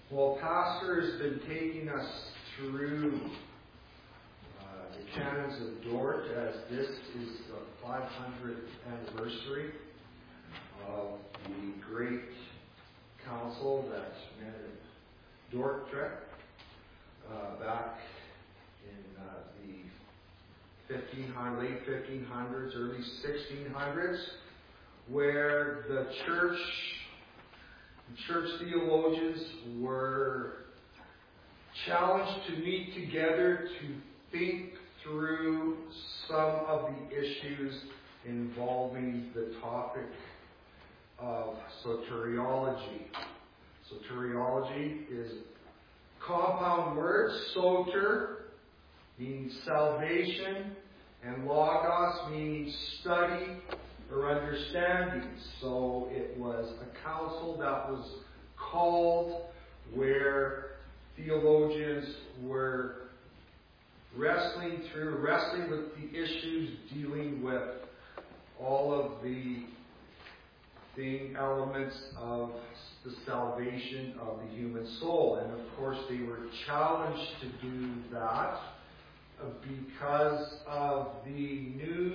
Well, Pastor has been taking us through the Canons of Dort, as this is the 500th anniversary of the great council that met at Dordrecht back in the late 1500s, early 1600s, where the church theologians were challenged to meet together to think through some of the issues involving the topic of soteriology. Soteriology is compound words, soter meaning salvation, and logos meaning study or understanding. So it was a council that was called where theologians were wrestling with the issues dealing with all of the elements of the salvation of the human soul. And of course they were challenged to do that because of the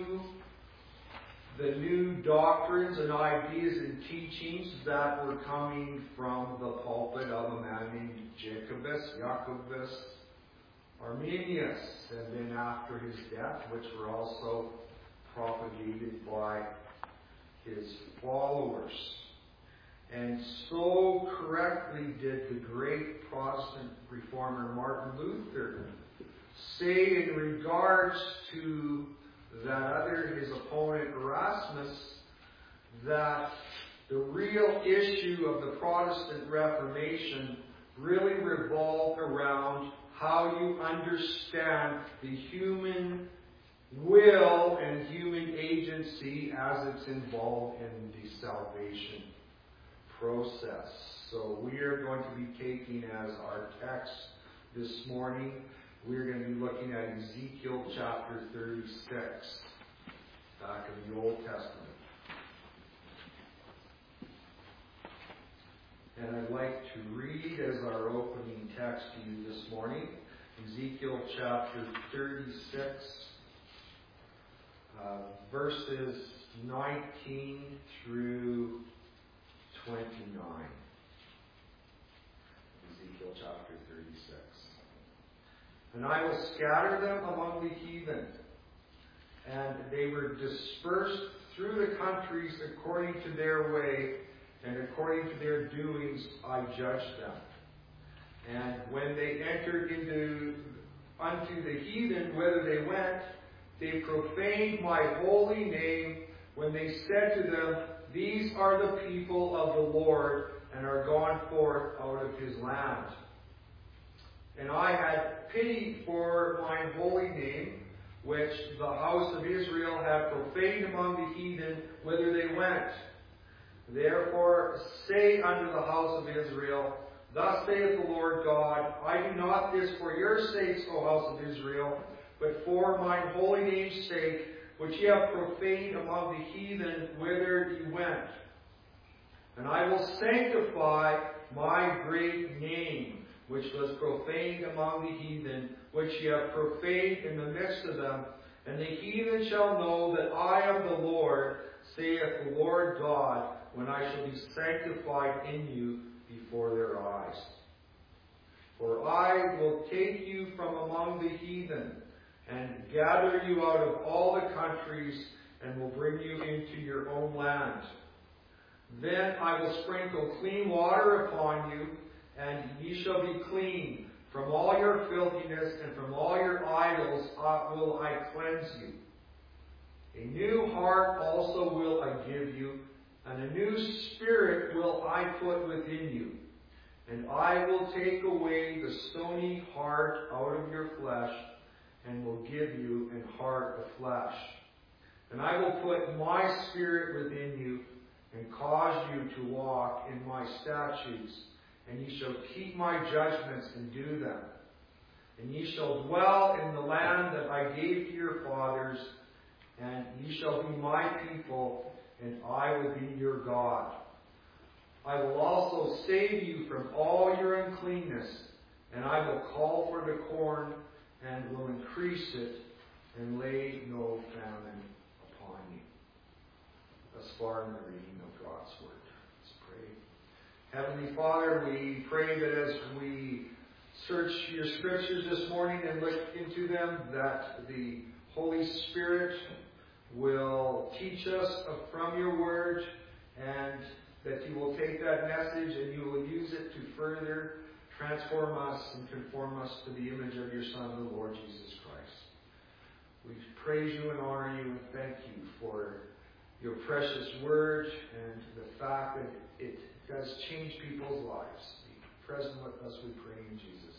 new doctrines and ideas and teachings that were coming from the pulpit of a man named Jacobus Arminius, and then after his death, which were also propagated by his followers. And so correctly did the great Protestant reformer Martin Luther say in regards to his opponent Erasmus, that the real issue of the Protestant Reformation really revolved around how you understand the human will and human agency as it's involved in the salvation process. So we are going to be taking as our text this morning, we're going to be looking at Ezekiel chapter 36, back in the Old Testament. And I'd like to read as our opening text to you this morning, Ezekiel chapter 36, verses 19 through 29. Ezekiel chapter 36. And I will scatter them among the heathen, and they were dispersed through the countries according to their way, and according to their doings I judged them. And when they entered unto the heathen, whither they went, they profaned my holy name, when they said to them, These are the people of the Lord, and are gone forth out of his land. And I had pity for mine holy name, which the house of Israel had profaned among the heathen, whither they went. Therefore say unto the house of Israel, Thus saith the Lord God, I do not this for your sakes, O house of Israel, but for mine holy name's sake, which ye have profaned among the heathen, whither ye went. And I will sanctify my great name, which was profaned among the heathen, which ye have profaned in the midst of them. And the heathen shall know that I am the Lord, saith the Lord God, when I shall be sanctified in you before their eyes. For I will take you from among the heathen, and gather you out of all the countries, and will bring you into your own land. Then I will sprinkle clean water upon you, and ye shall be clean. From all your filthiness and from all your idols will I cleanse you. A new heart also will I give you, and a new spirit will I put within you. And I will take away the stony heart out of your flesh, and will give you an heart of flesh. And I will put my spirit within you, and cause you to walk in my statutes, and ye shall keep my judgments and do them. And ye shall dwell in the land that I gave to your fathers, and ye shall be my people, and I will be your God. I will also save you from all your uncleanness, and I will call for the corn and will increase it and lay no famine upon you. Thus far in the reading of God's Word. Let's pray. Heavenly Father, we pray that as we search your Scriptures this morning and look into them, that the Holy Spirit will teach us from your Word, and that you will take that message and you will use it to further transform us and conform us to the image of your Son, the Lord Jesus Christ. We praise you and honor you and thank you for your precious Word and the fact that it does change people's lives. Be present with us, we pray in Jesus'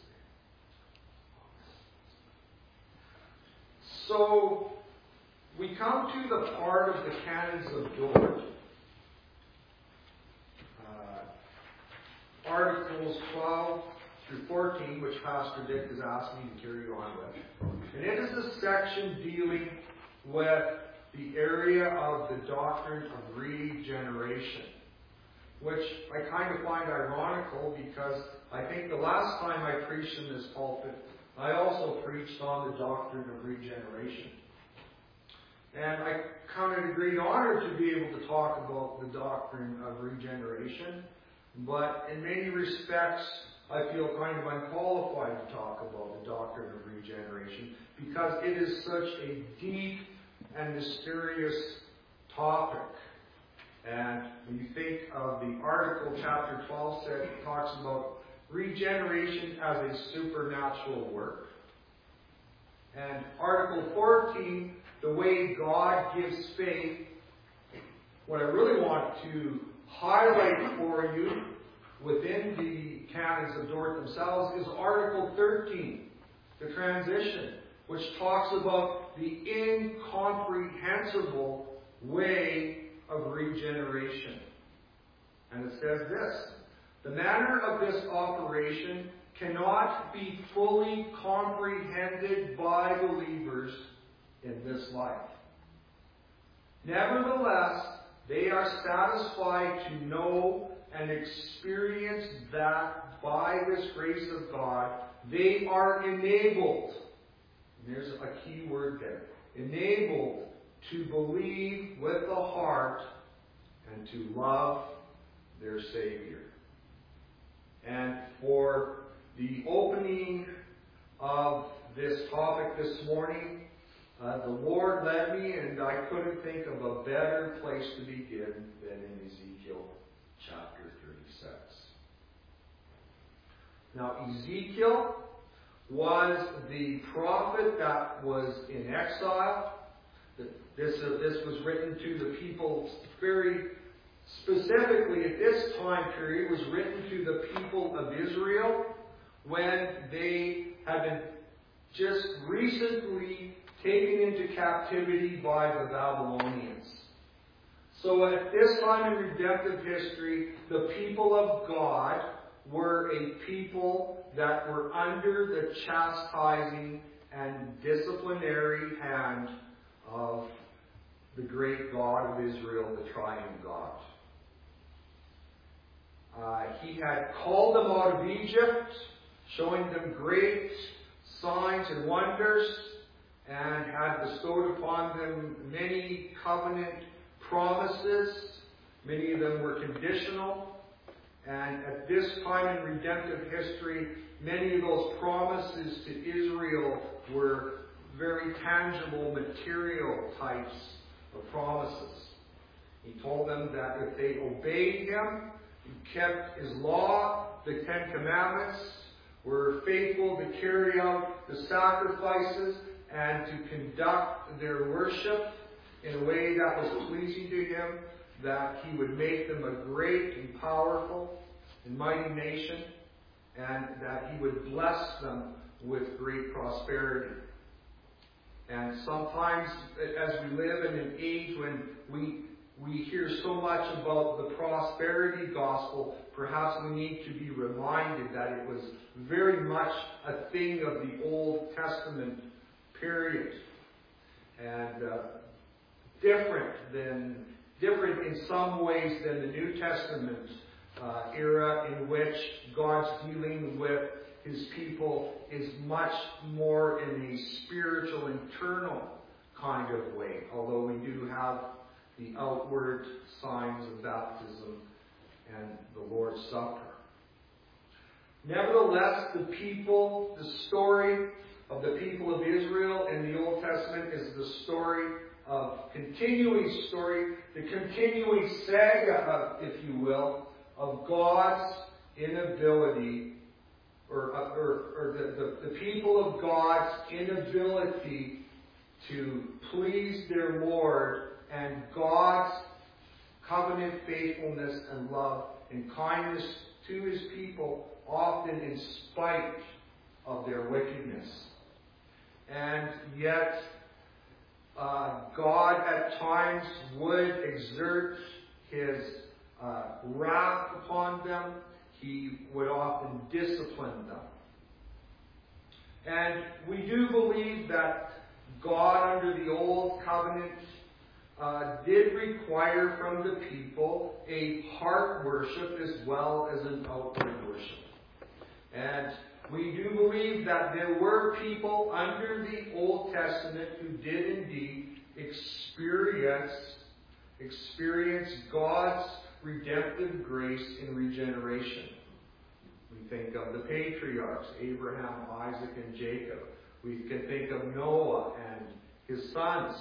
name. So, we come to the part of the Canons of Dort. Articles 12 through 14, which Pastor Dick has asked me to carry on with. And it is a section dealing with the area of the doctrine of regeneration, which I kind of find ironical because I think the last time I preached in this pulpit, I also preached on the doctrine of regeneration. And I counted a great honor to be able to talk about the doctrine of regeneration. But in many respects, I feel kind of unqualified to talk about the doctrine of regeneration because it is such a deep and mysterious topic. And when you think of the article, chapter 12 talks about regeneration as a supernatural work. And article 14, the way God gives faith. What I really want to highlight for you within the Canons of Dort themselves is Article 13, the transition, which talks about the incomprehensible way of regeneration. And it says this: the manner of this operation cannot be fully comprehended by believers in this life. Nevertheless, they are satisfied to know and experience that by this grace of God, they are enabled, and there's a key word there, enabled to believe with the heart and to love their Savior. And for the opening of this topic this morning, the Lord led me, and I couldn't think of a better place to begin than in Ezekiel chapter 36. Now, Ezekiel was the prophet that was in exile. This was written to the people very specifically at this time period. It was written to the people of Israel when they had been just recently taken into captivity by the Babylonians. So at this time in redemptive history, the people of God were a people that were under the chastising and disciplinary hand of the great God of Israel, the triune God. He had called them out of Egypt, showing them great signs and wonders, and had bestowed upon them many covenant promises. Many of them were conditional. And at this time in redemptive history, many of those promises to Israel were very tangible, material types of promises. He told them that if they obeyed Him, kept His law, the Ten Commandments, were faithful to carry out the sacrifices and to conduct their worship in a way that was pleasing to Him, that He would make them a great and powerful and mighty nation, and that He would bless them with great prosperity. And sometimes, as we live in an age when we hear so much about the prosperity gospel, perhaps we need to be reminded that it was very much a thing of the Old Testament period, and different in some ways than the New Testament era in which God's dealing with His people is much more in a spiritual, internal kind of way, although we do have the outward signs of baptism and the Lord's Supper. Nevertheless, the story of the people of Israel in the Old Testament is the story of the continuing saga, if you will, of God's inability, or the people of God's inability to please their Lord, and God's covenant faithfulness and love and kindness to His people, often in spite of their wickedness. And yet, God at times would exert His wrath upon them. He would often discipline them. And we do believe that God, under the Old Covenant, did require from the people a heart worship as well as an outward worship. And we do believe that there were people under the Old Testament who did indeed experience God's redemptive grace in regeneration. We think of the patriarchs, Abraham, Isaac, and Jacob. We can think of Noah and his sons.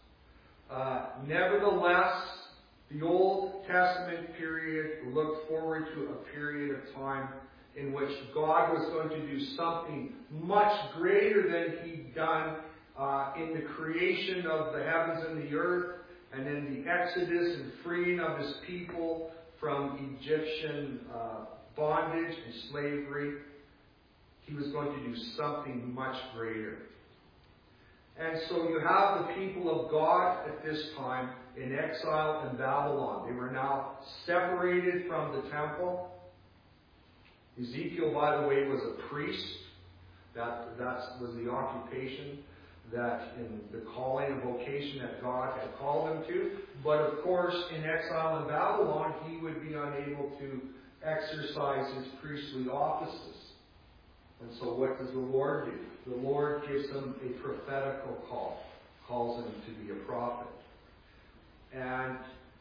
Nevertheless, the Old Testament period looked forward to a period of time in which God was going to do something much greater than He'd done in the creation of the heavens and the earth, and in the exodus and freeing of His people from Egyptian bondage and slavery. He was going to do something much greater. And so you have the people of God at this time in exile in Babylon. They were now separated from the temple. Ezekiel, by the way, was a priest. That was the occupation that in the calling and vocation that God had called him to. But of course, in exile in Babylon, he would be unable to exercise his priestly offices. And so what does the Lord do? The Lord gives him a prophetical call, calls him to be a prophet. And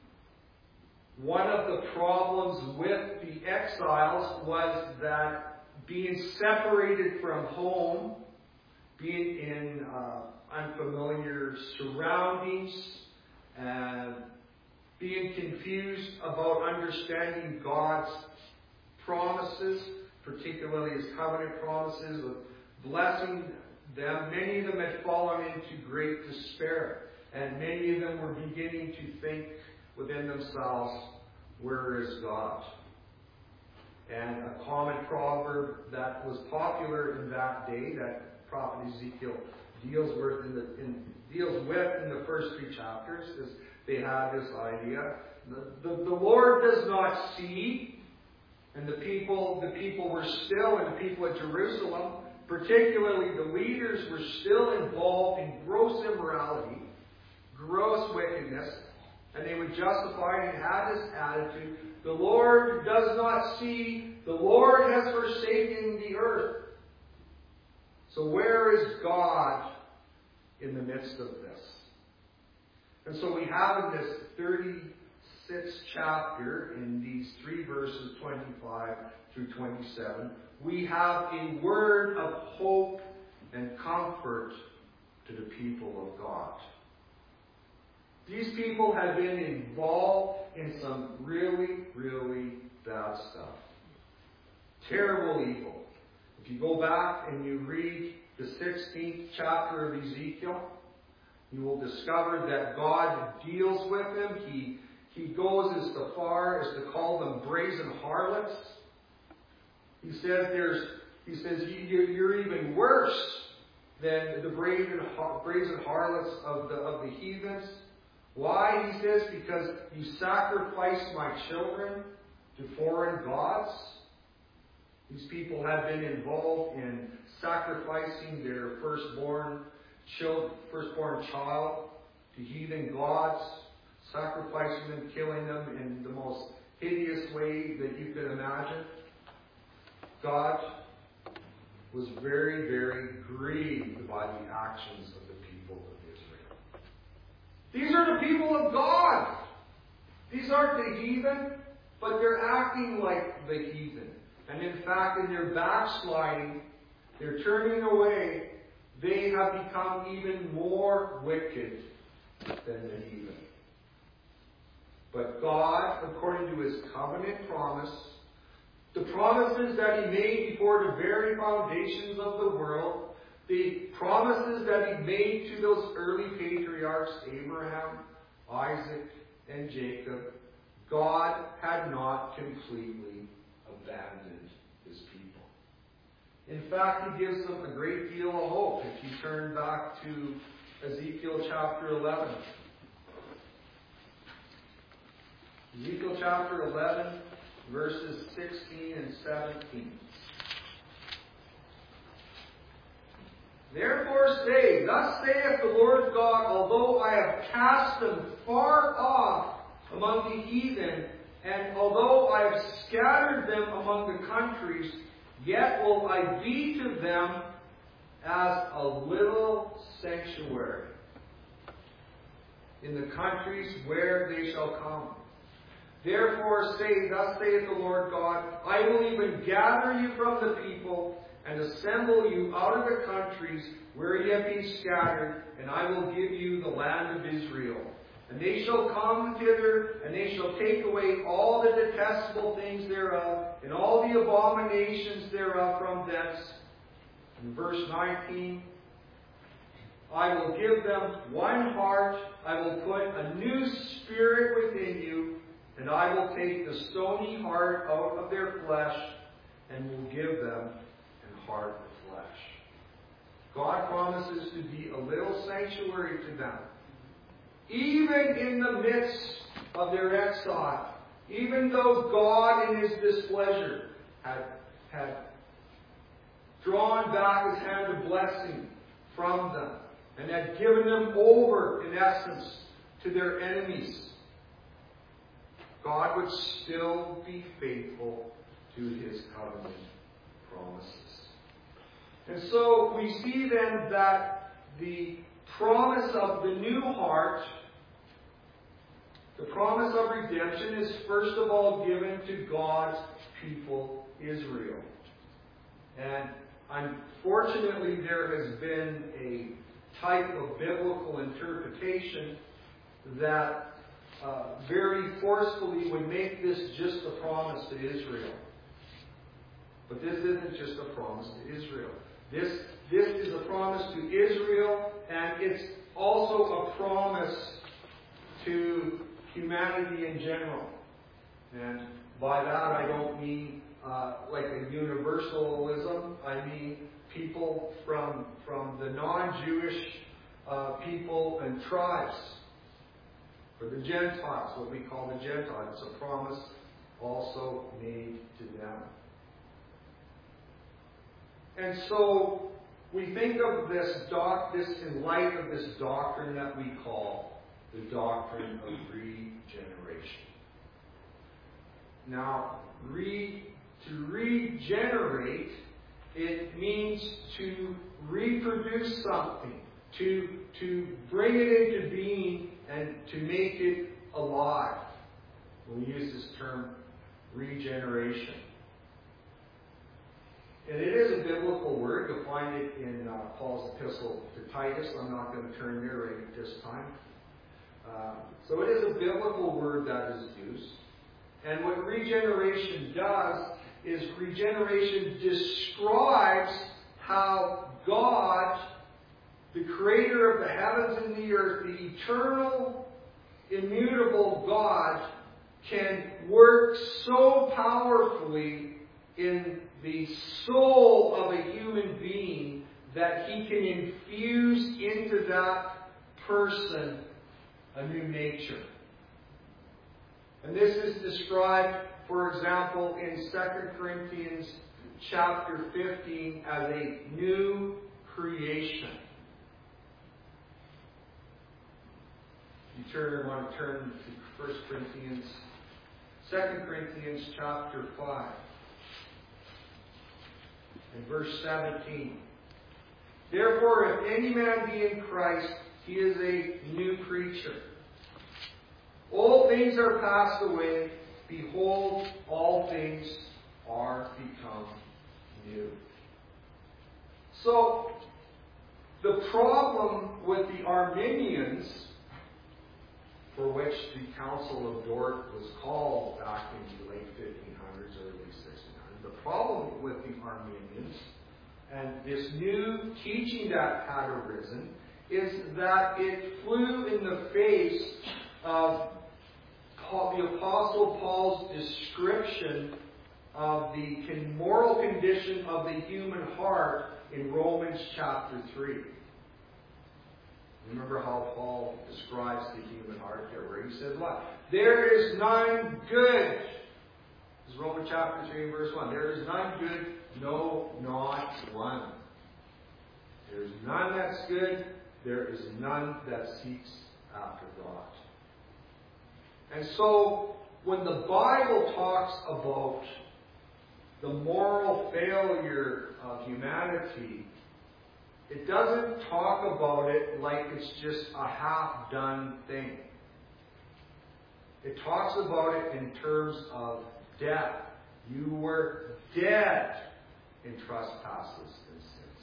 one of the problems with the exiles was that being separated from home, being in unfamiliar surroundings, and being confused about understanding God's promises, particularly His covenant promises of blessing them. Many of them had fallen into great despair, and many of them were beginning to think within themselves, where is God? And a common proverb that was popular in that day, that prophet Ezekiel deals with in the first 3 chapters, is they had this idea: the Lord does not see. And the people were still, and the people at Jerusalem, particularly the leaders, were still involved in gross immorality, gross wickedness, and they would justify and had this attitude: the Lord does not see, the Lord has forsaken the earth. So where is God in the midst of this? And so we have in this 36th chapter, in these 3 verses, 25 through 27, we have a word of hope and comfort to the people of God. These people had been involved in some really, really bad stuff. Terrible evil. If you go back and you read the 16th chapter of Ezekiel, you will discover that God deals with them. He goes as far as to call them brazen harlots. He says you're even worse than the brazen harlots of the heathens. Why? He says, because you sacrifice my children to foreign gods. These people have been involved in sacrificing their firstborn child to heathen gods, sacrificing them, killing them in the most hideous way that you can imagine, God was very, very grieved by the actions of the people of Israel. These are the people of God. These aren't the heathen, but they're acting like the heathen. And in fact, in their backsliding, they're turning away, they have become even more wicked than the heathen. But God, according to His covenant promise, the promises that He made before the very foundations of the world, the promises that He made to those early patriarchs, Abraham, Isaac, and Jacob, God had not completely abandoned His people. In fact, He gives them a great deal of hope. If you turn back to Ezekiel chapter 11. Ezekiel chapter 11, verses 16 and 17. Therefore say, thus saith the Lord God, although I have cast them far off among the heathen, and although I have scattered them among the countries, yet will I be to them as a little sanctuary in the countries where they shall come. Therefore say, thus saith the Lord God, I will even gather you from the people, and assemble you out of the countries where ye have been scattered, and I will give you the land of Israel. And they shall come thither, and they shall take away all the detestable things thereof, and all the abominations thereof from thence. In verse 19, I will give them one heart, I will put a new spirit within you, and I will take the stony heart out of their flesh, and will give them an heart of flesh. God promises to be a little sanctuary to them. Even in the midst of their exile, even though God in His displeasure had drawn back His hand of blessing from them, and had given them over, in essence, to their enemies, God would still be faithful to His covenant promises. And so we see then that the promise of the new heart, the promise of redemption, is first of all given to God's people, Israel. And unfortunately, there has been a type of biblical interpretation that very forcefully would make this just a promise to Israel. But this isn't just a promise to Israel. This is a promise to Israel, and it's also a promise to humanity in general. And by that I don't mean like a universalism. I mean people from the non-Jewish people and tribes. For the Gentiles, what we call the Gentiles. It's a promise also made to them. And so we think of this in light of this doctrine that we call the doctrine of regeneration. Now, to regenerate, it means to reproduce something, to bring it into being and to make it alive. We use this term regeneration. And it is a biblical word. You'll find it in Paul's epistle to Titus. I'm not going to turn there right at this time. So it is a biblical word that is used. And what regeneration does is regeneration describes how God, the creator of the heavens and the earth, the eternal, immutable God, can work so powerfully in the soul of a human being that He can infuse into that person a new nature. And this is described, for example, in 2 Corinthians chapter 15 as a new creation. You want to turn to 1 Corinthians 2 Corinthians chapter 5 and verse 17. Therefore, if any man be in Christ, he is a new creature. Old things are passed away. Behold, all things are become new. So, the problem with the Arminians, for which the Council of Dort was called back in the late 1500s, early 1600s, the problem with the Arminians and this new teaching that had arisen is that it flew in the face of the Apostle Paul's description of the moral condition of the human heart in Romans chapter 3. Remember how Paul describes the human heart there, where he said what? There is none good. This is Romans chapter 3, verse 1. There is none good, no, not one. There is none that's good. There is none that seeks after God. And so, when the Bible talks about the moral failure of humanity, it doesn't talk about it like it's just a half-done thing. It talks about it in terms of death. You were dead in trespasses and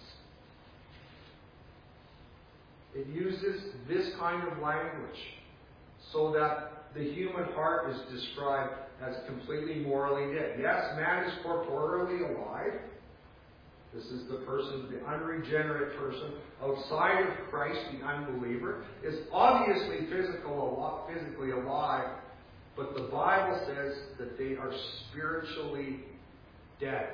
sins. It uses this kind of language so that the human heart is described as completely morally dead. Yes, man is corporeally alive. This is the person, the unregenerate person outside of Christ, the unbeliever, is obviously physically alive, but the Bible says that they are spiritually dead.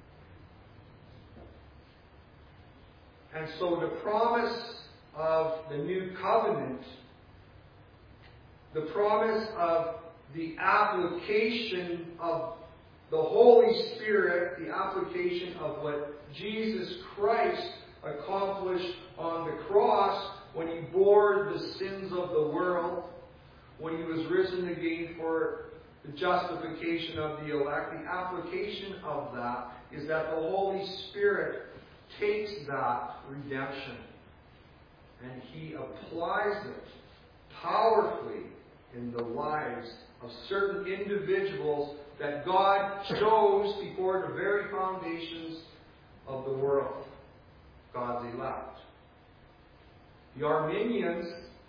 And so the promise of the new covenant, the promise of the application of the Holy Spirit, the application of what Jesus Christ accomplished on the cross when He bore the sins of the world, when He was risen again for the justification of the elect. The application of that is that the Holy Spirit takes that redemption and He applies it powerfully in the lives of certain individuals that God chose before the very foundations of the world, God's elect. The Arminians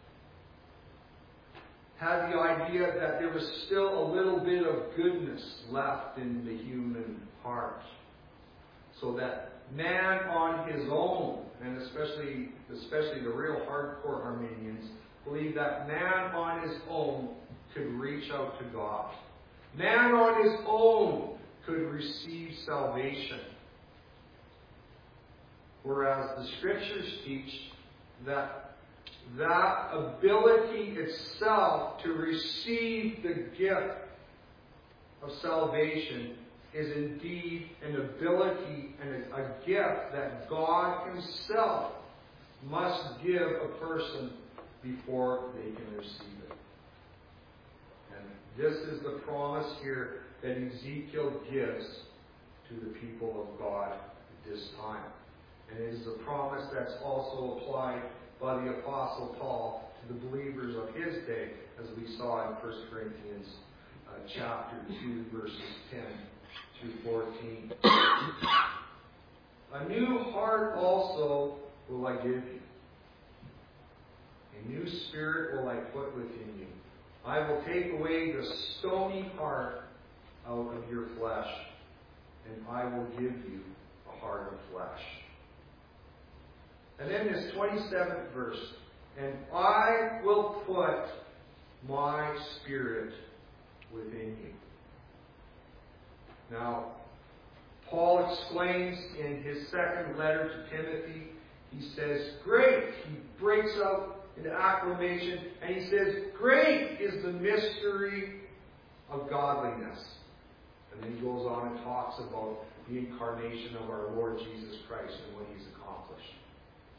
had the idea that there was still a little bit of goodness left in the human heart, so that man on his own, and especially the real hardcore Arminians, believed that man on his own could reach out to God. Man on his own could receive salvation. Whereas the Scriptures teach that that ability itself to receive the gift of salvation is indeed an ability and a gift that God Himself must give a person before they can receive it. And this is the promise here that Ezekiel gives to the people of God at this time. And it is a promise that's also applied by the Apostle Paul to the believers of his day, as we saw in 1 Corinthians chapter 2, verses 10 through 14. A new heart also will I give you. A new spirit will I put within you. I will take away the stony heart out of your flesh, and I will give you a heart of flesh. And then this 27th verse, and I will put my spirit within you. Now, Paul explains in his second letter to Timothy, he says, great. He breaks out into acclamation, and he says, great is the mystery of godliness. And then he goes on and talks about the incarnation of our Lord Jesus Christ and what He's accomplished.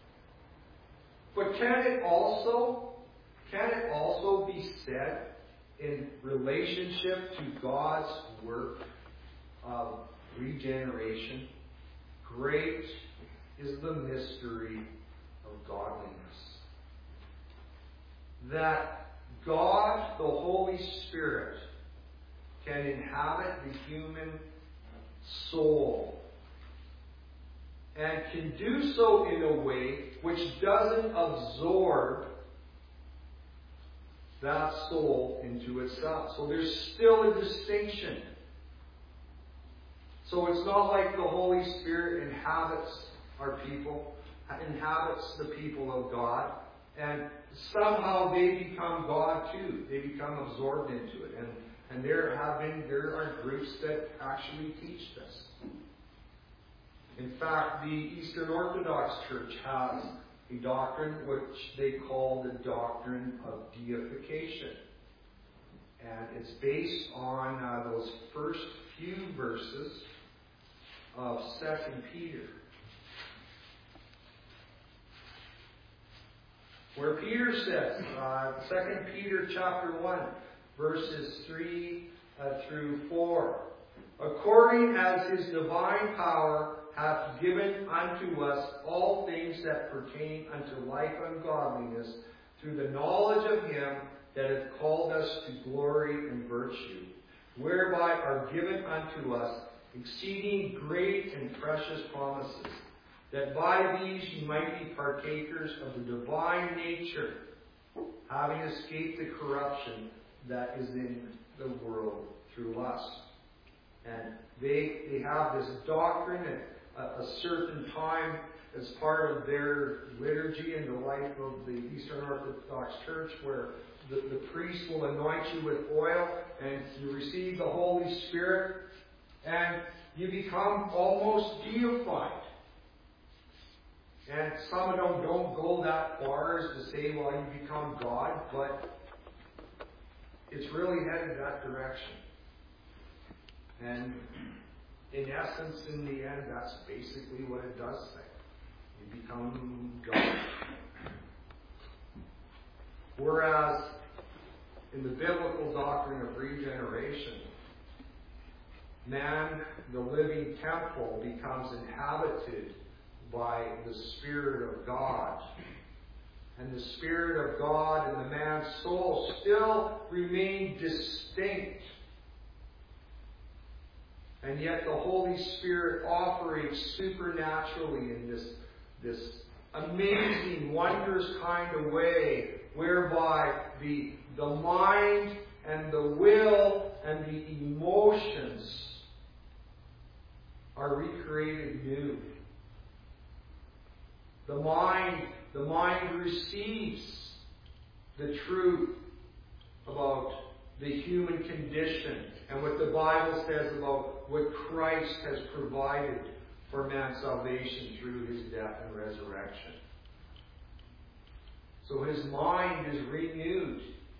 But can it also be said in relationship to God's work of regeneration, great is the mystery of godliness. That God, the Holy Spirit, can inhabit the human soul and can do so in a way which doesn't absorb that soul into itself. So there's still a distinction. So it's not like the Holy Spirit inhabits our people, inhabits the people of God, and somehow they become God too. They become absorbed into it. And there are groups that actually teach this. In fact, the Eastern Orthodox Church has a doctrine which they call the doctrine of deification. And it's based on those first few verses of 2 Peter, where Peter says, 2 Peter chapter 1, verses 3 through 4, according as his divine power hath given unto us all things that pertain unto life and godliness, through the knowledge of him that hath called us to glory and virtue, whereby are given unto us exceeding great and precious promises, that by these ye might be partakers of the divine nature, having escaped the corruption that is in the world through lust. And they have this doctrine at a certain time as part of their liturgy in the life of the Eastern Orthodox Church, where the priest will anoint you with oil and you receive the Holy Spirit and you become almost deified. And some of them don't go that far as to say, well, you become God, but it's really headed that direction. And in essence, in the end, that's basically what it does say. You become God. Whereas in the biblical doctrine of regeneration, man, the living temple, becomes inhabited by the Spirit of God. And the Spirit of God in the man's soul still remain distinct. And yet the Holy Spirit operates supernaturally in this amazing, wondrous kind of way, whereby the mind and the will and the emotions are recreated new. The mind receives the truth about the human condition and what the Bible says about what Christ has provided for man's salvation through his death and resurrection. So his mind is renewed.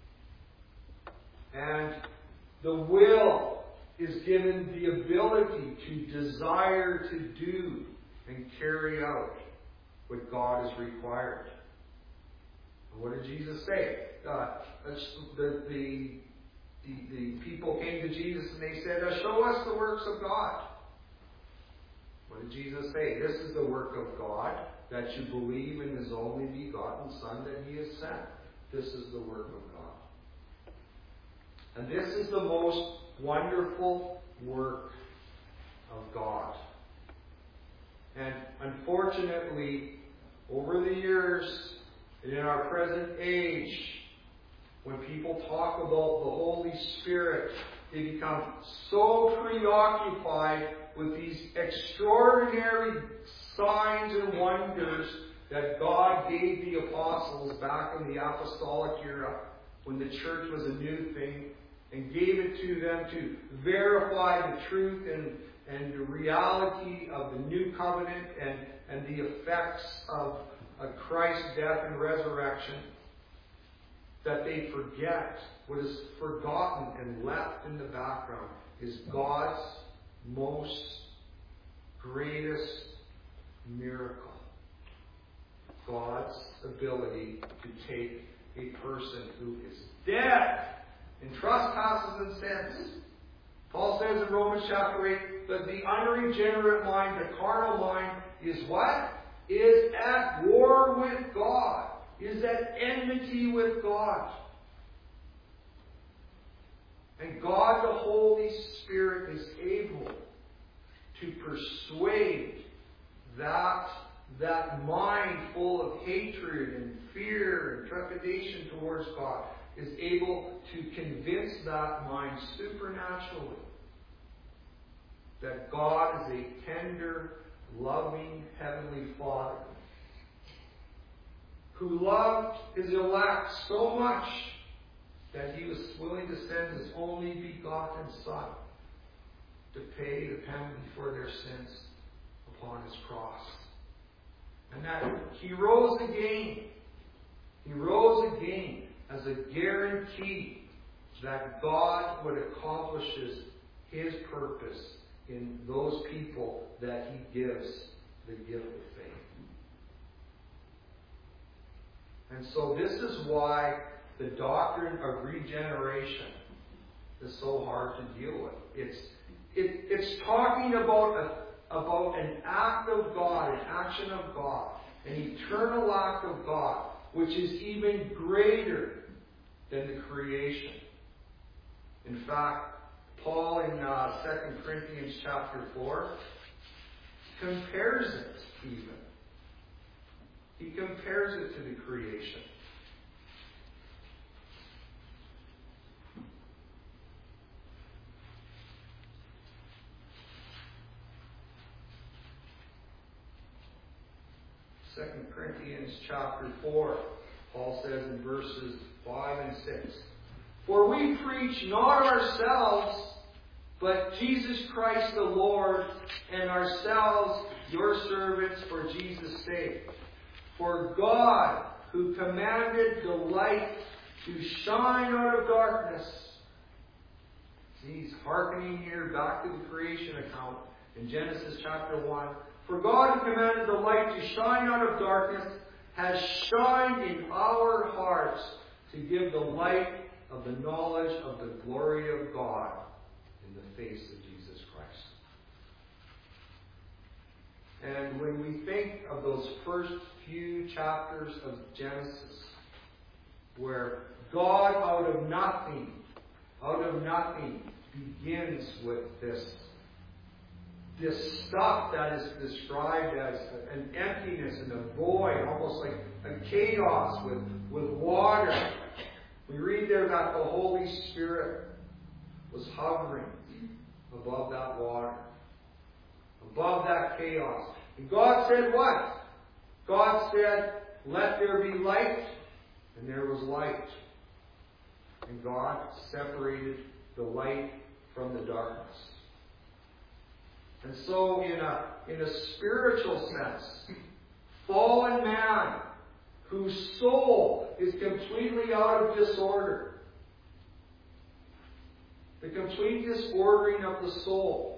And the will is given the ability to desire to do and carry out what God has required. And what did Jesus say? The people came to Jesus and they said, show us the works of God. What did Jesus say? This is the work of God, that you believe in his only begotten Son that he has sent. This is the work of God. And this is the most wonderful work of God. And unfortunately, over the years, and in our present age, when people talk about the Holy Spirit, they become so preoccupied with these extraordinary signs and wonders that God gave the apostles back in the apostolic era, when the church was a new thing, and gave it to them to verify the truth and the reality of the new covenant and the effects of Christ's death and resurrection, that they forget what is forgotten and left in the background is God's most greatest miracle. God's ability to take a person who is dead in trespasses and sins. Paul says in Romans chapter 8 that the unregenerate mind, the carnal mind, is what? Is at war with God. Is at enmity with God. And God the Holy Spirit is able to persuade that mind full of hatred and fear and trepidation towards God, is able to convince that mind supernaturally that God is a tender, loving, heavenly Father who loved His elect so much that He was willing to send His only begotten Son to pay the penalty for their sins upon His cross. And that He rose again. He rose again as a guarantee that God would accomplish His purpose in those people that He gives the gift of faith. And so this is why the doctrine of regeneration is so hard to deal with. It's talking about an act of God, an action of God, an eternal act of God, which is even greater than the creation. In fact, Paul in 2 Corinthians chapter 4 compares it even. He compares it to the creation. Second Corinthians chapter 4, Paul says in verses 5 and 6, "For we preach not ourselves, but Jesus Christ the Lord, and ourselves your servants for Jesus' sake. For God, who commanded the light to shine out of darkness." He's hearkening here back to the creation account in Genesis chapter 1. "For God, who commanded the light to shine out of darkness, has shined in our hearts to give the light of the knowledge of the glory of God in the face of Jesus Christ." And when we think of those first few chapters of Genesis, where God out of nothing begins with this stuff that is described as an emptiness and a void, almost like a chaos with water. We read there that the Holy Spirit was hovering above that water, above that chaos. And God said what? God said, "Let there be light," and there was light. And God separated the light from the darkness. And so, in a spiritual sense, fallen man, whose soul is completely out of disorder, the complete disordering of the soul,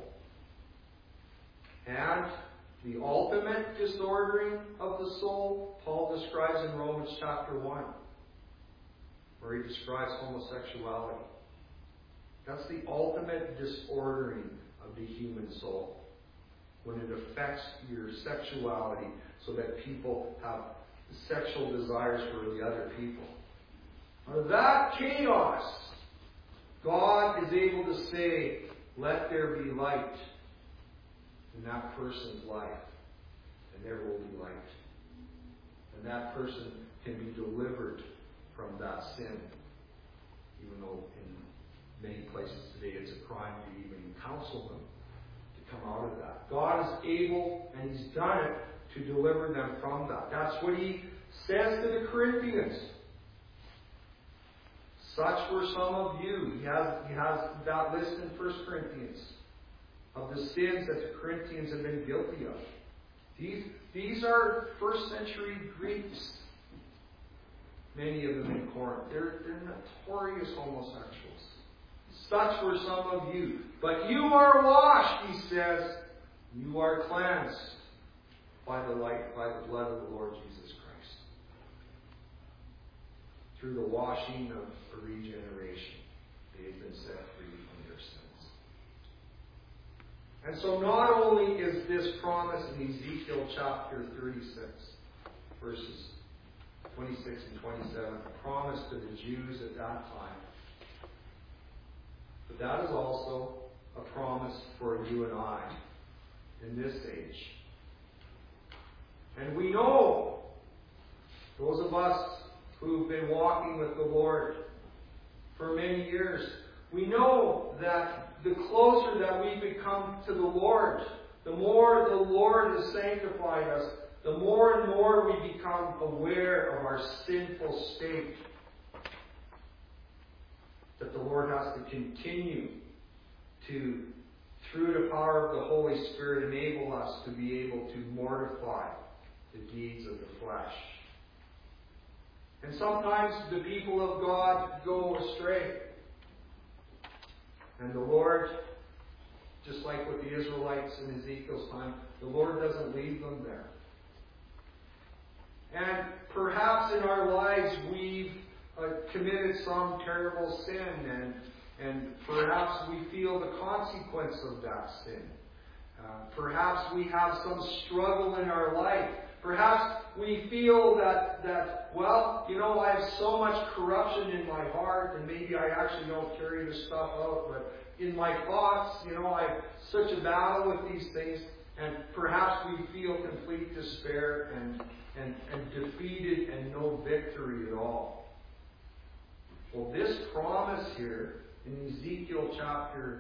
and the ultimate disordering of the soul, Paul describes in Romans chapter 1, where he describes homosexuality. That's the ultimate disordering of the human soul, when it affects your sexuality so that people have sexual desires for the other people. Now, that chaos, God is able to say, "Let there be light in that person's life," and there will be light. And that person can be delivered from that sin, even though in many places today it's a crime to even counsel them to come out of that. God is able, and He's done it, to deliver them from that. That's what He says to the Corinthians. Such were some of you. He has that list in 1 Corinthians of the sins that the Corinthians have been guilty of. These are first century Greeks. Many of them in Corinth. They're notorious homosexuals. Such were some of you. But you are washed, he says. You are cleansed by the blood of the Lord Jesus Christ. Through the washing of regeneration. they had been set free from their sins. And so not only is this promise in Ezekiel chapter 36, verses 26 and 27, a promise to the Jews at that time, but that is also a promise for you and I in this age. And we know, those of us who've been walking with the Lord for many years, we know that the closer that we become to the Lord, the more the Lord has sanctified us, the more and more we become aware of our sinful state. That the Lord has to continue to, through the power of the Holy Spirit, enable us to be able to mortify the deeds of the flesh. And sometimes the people of God go astray. And the Lord, just like with the Israelites in Ezekiel's time, the Lord doesn't leave them there. And perhaps in our lives we've committed some terrible sin, and perhaps we feel the consequence of that sin. Perhaps we have some struggle in our life. Perhaps we feel that, well, I have so much corruption in my heart, and maybe I actually don't carry this stuff out, but in my thoughts, I have such a battle with these things, and perhaps we feel complete despair and defeated and no victory at all. Well, this promise here in Ezekiel chapter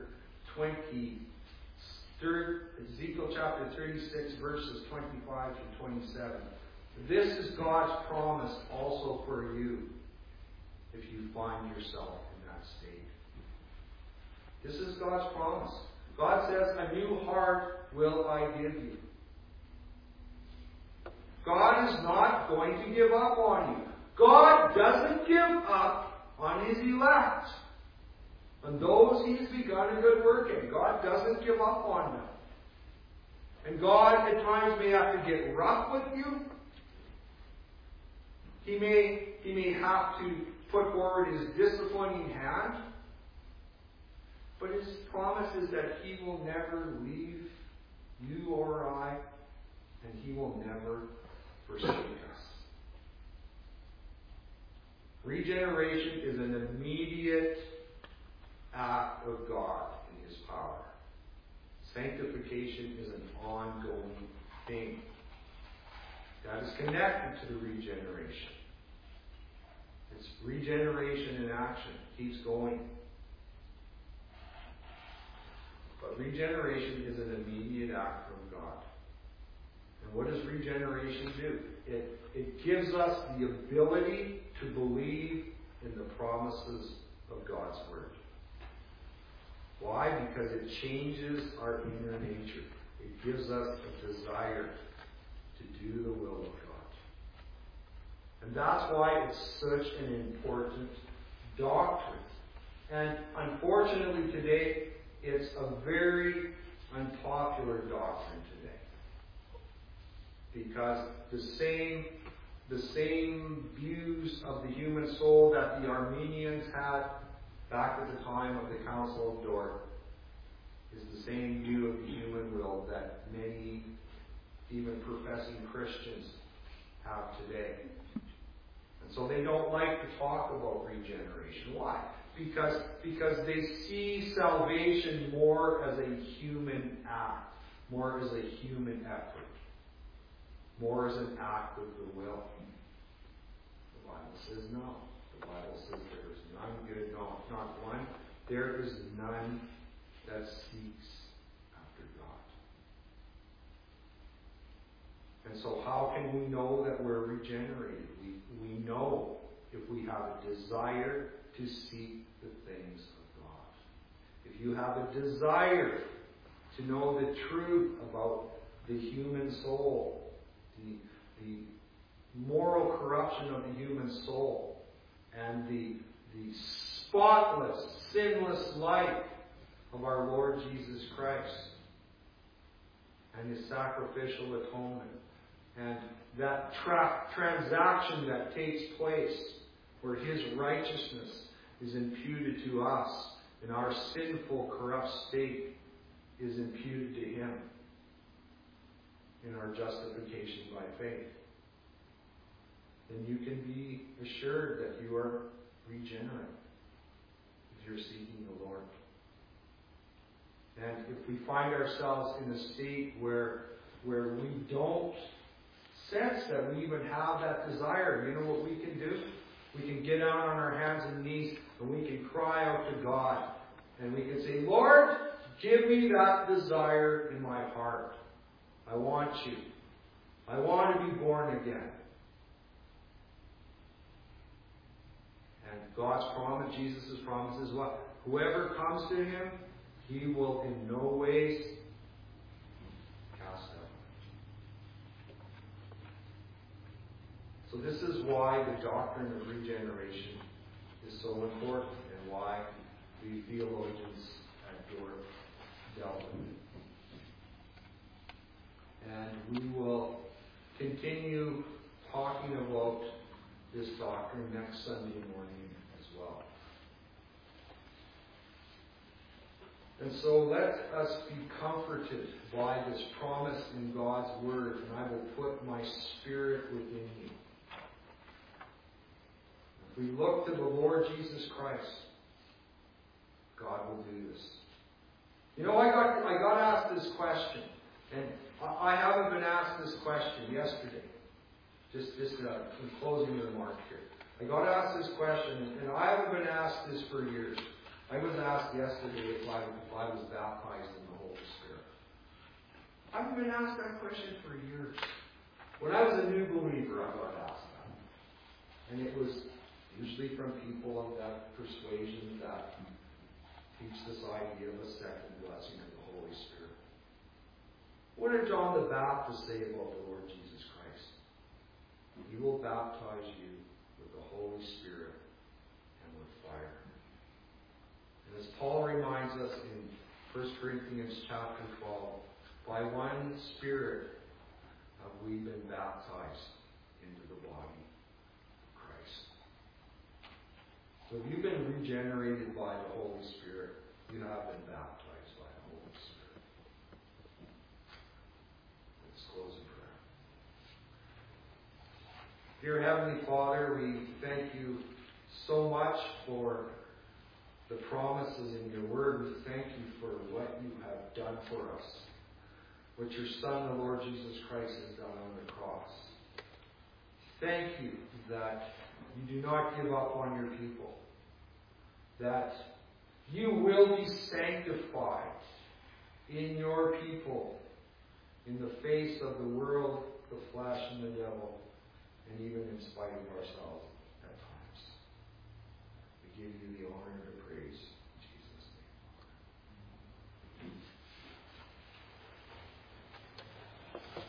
36, verses 25 to 27. This is God's promise also for you if you find yourself in that state. This is God's promise. God says, a new heart will I give you. God is not going to give up on you. God doesn't give up on His elect. And those He's begun a good work in, God doesn't give up on them. And God at times may have to get rough with you. He may have to put forward His disciplining hand. But His promise is that He will never leave you or I, and He will never forsake us. Regeneration is an immediate act of God in His power. Sanctification is an ongoing thing that is connected to the regeneration. It's regeneration in action. It keeps going. But regeneration is an immediate act from God. And what does regeneration do? It gives us the ability to believe in the promises of God's Word. Why? Because it changes our inner nature. It gives us a desire to do the will of God. And that's why it's such an important doctrine. And unfortunately today, it's a very unpopular doctrine today. Because the same views of the human soul that the Armenians had back at the time of the Council of Dort is the same view of the human will that many, even professing Christians, have today. And so they don't like to talk about regeneration. Why? Because they see salvation more as a human act, more as a human effort, more as an act of the will. The Bible says no. The Bible says there is none good, no, not one. There is none that seeks after God. And so how can we know that we're regenerated? We know if we have a desire to seek the things of God. If you have a desire to know the truth about the human soul, the moral corruption of the human soul, and the spotless, sinless life of our Lord Jesus Christ, and His sacrificial atonement, and that transaction that takes place where His righteousness is imputed to us, and our sinful, corrupt state is imputed to Him in our justification by faith, then you can be assured that you are regenerate if you're seeking the Lord. And if we find ourselves in a state where we don't sense that we even have that desire, you know what we can do? We can get down on our hands and knees and we can cry out to God. And we can say, Lord, give me that desire in my heart. I want you. I want to be born again. And God's promise, Jesus' promise is what? Whoever comes to Him, He will in no ways cast out. So this is why the doctrine of regeneration is so important, and why we theologians at York dealt with it. And we will continue talking about this doctrine next Sunday morning as well. And so let us be comforted by this promise in God's Word, and I will put my Spirit within you. If we look to the Lord Jesus Christ, God will do this. You know, I got asked this question, and I haven't been asked this question yesterday. Just in closing remark here. I got asked this question, and I haven't been asked this for years. I was asked yesterday if I was baptized in the Holy Spirit. I haven't been asked that question for years. When I was a new believer, I got asked that. And it was usually from people of that persuasion that teach this idea of a second blessing of the Holy Spirit. What did John the Baptist say about the Lord Jesus Christ? He will baptize you with the Holy Spirit and with fire. And as Paul reminds us in 1 Corinthians chapter 12, by one Spirit have we been baptized into the body of Christ. So if you've been regenerated by the Holy Spirit, you have been baptized by the Holy Spirit. Let's close in prayer. Dear Heavenly Father, we thank you so much for the promises in your word. We thank you for what you have done for us, what your Son, the Lord Jesus Christ, has done on the cross. Thank you that you do not give up on your people, that you will be sanctified in your people in the face of the world, the flesh, and the devil, and even in spite of ourselves at times. We give you the honor and the praise.